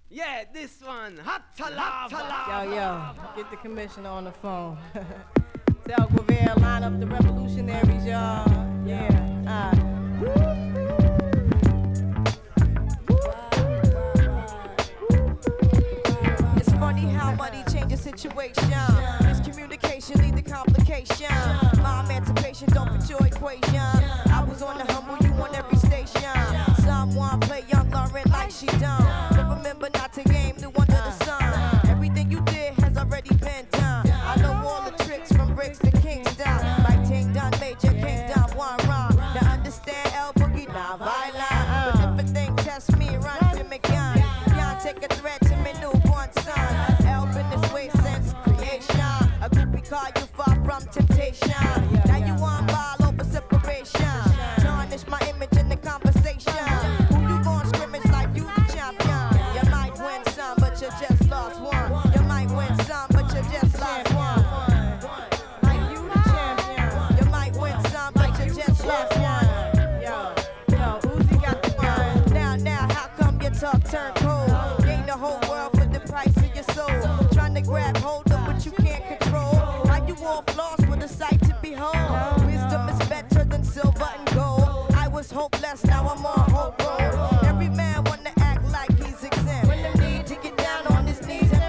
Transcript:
Yeah, this one. Hot to love. Yo, get the commissioner on the phone. Tell Guevara, line up the revolutionaries, y'all. Yeah, It's funny how money changes situation. Miscommunication lead to complication. My emancipation don't fit your equation. I was on the humble, you on every station. Someone play young Lauren like she done. But remember not to game new under the sun. Everything you did has already been done. I know all the tricks from bricks to Kingston. Like Ting Dun Major, Kingdom, one rhyme. Now understand El Boogie, not violent. But if a thing test me, run to me gun. Can't take a threat to me newborn son. El been this way since creation. A groupie call you far from temptation. Now you want ball over separation. Tarnish my image in the conversation. Who you gon' scrimmage like you the champion? You might win some, but you just lost one. You might win some, but you just lost one. Like you the champion. You might win some, but you just lost one. Yo, Uzi got the one. Now, how come you talk turn cold?